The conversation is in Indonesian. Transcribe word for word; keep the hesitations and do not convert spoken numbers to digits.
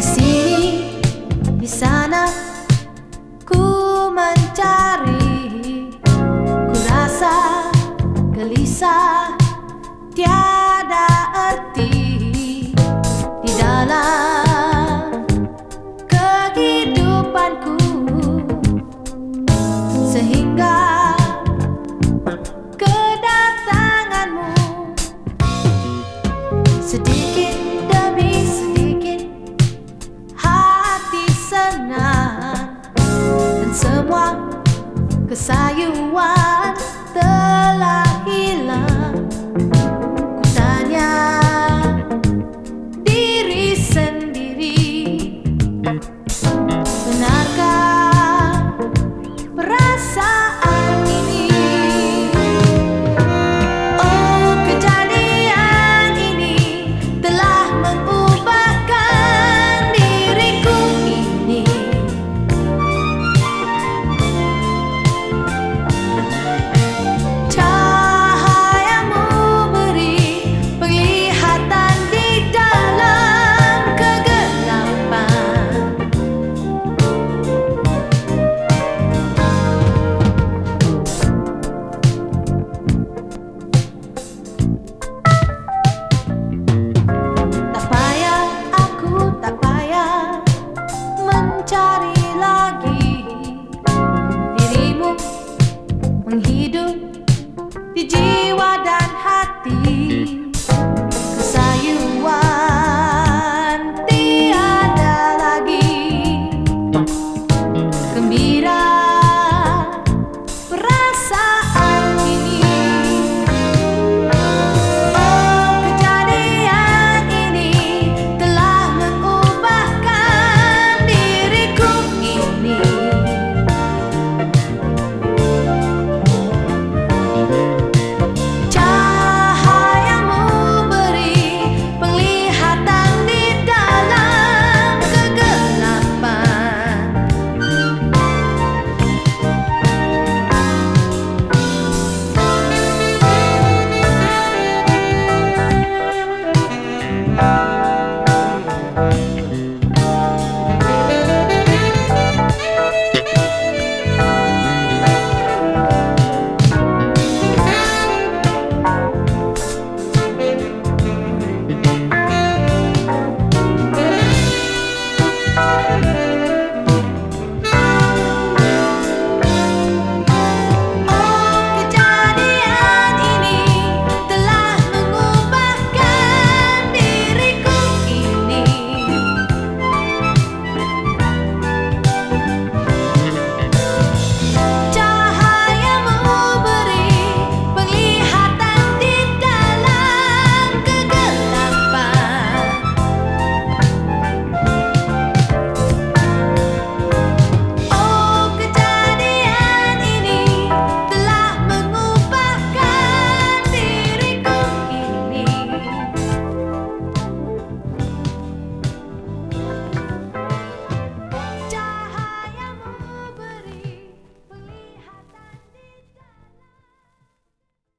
sini, di sana, ku mencari. Ku rasa gelisah, tiada arti di dalam kehidupanku, sehingga kedatanganmu sedikit demi sedikit hati senang, dan semua kesayuan telah hilang. Ku tanya diri sendiri, benarkah perasaan ini? Oh, kejadian ini telah mengubahkan diriku ini. Cahayamu beri penglihatan di dalam kegelapan. Tak payah, aku tak payah mencari lagi dirimu menghidup di jiwa dan hati. Kesayuan tiada lagi, gembira perasaan ini. Oh, kejadian ini telah mengubahkan diriku ini. Cahayamu beri penglihatan di dalam kegelapan.